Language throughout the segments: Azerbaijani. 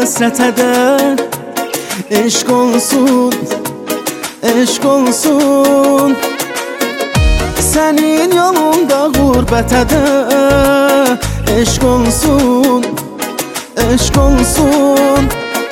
həsrətə də eşq olsun, eşq olsun. Sənin yolunda qurbətə də eşq olsun, eşq olsun.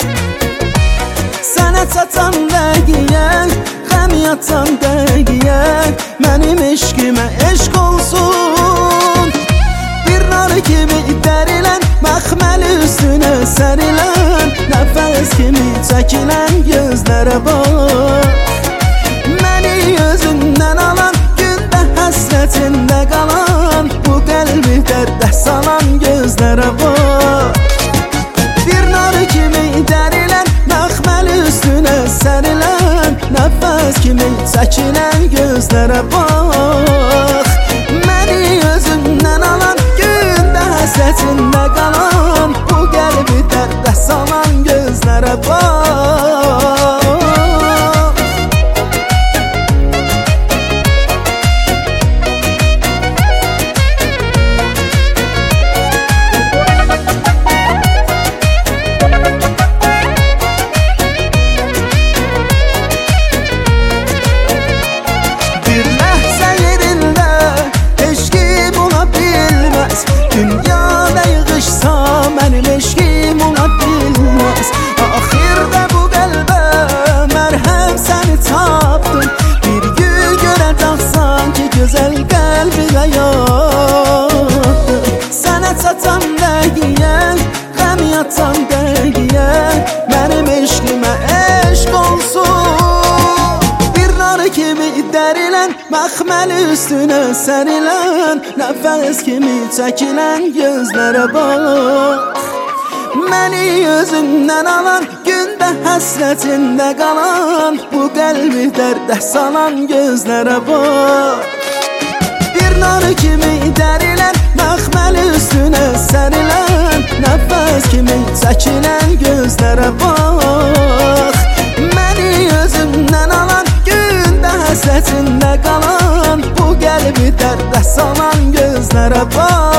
Sənə çatan dəqiyə, qəm yatan dəqiyə, mənim eşqimə eşq olsun. Bir nar kimi dərilən, məxməli üstünə sərilən, nəfəs kimi çəkilən gözlərə bax. Məni özündən alan, gündə həsrətində qalan, bu qəlbi dərdə salan gözlərə bax. Bir nar kimi dərilən, məxməli üstünə sərilən, nəfəs kimi çəkilən gözlərə bax. Məni özündən alan, gündə həsrətində qalan, bu qəlbi dərdə salan gözlərə bax. Dünyada yığışsa mənim eşqim ola bilməz. Axirdə bu qəlbə mərhəm səni tapdım. Bir gün görəcəksən ki, gözəl qəlbimə yatdım. Sənə çatan dəqiyə, qəm yatan dəqiyə, mənim eşqimə eşq olsun. Bir nar kimi dərilən, məxməli üstünə sərilən, nəfəs kimi çəkilən gözlərə bax. Məni özündən alan, gündə həsrətində qalan, bu qəlbi dərdə salan gözlərə bax. Bir nar kimi dərilən, məxməli üstünə sərilən, nəfəs kimi çəkilən gözlərə bax. Məni özündən alan, gündə həsrətində qalan, bu qəlbi dərdə salan gözlərə bax.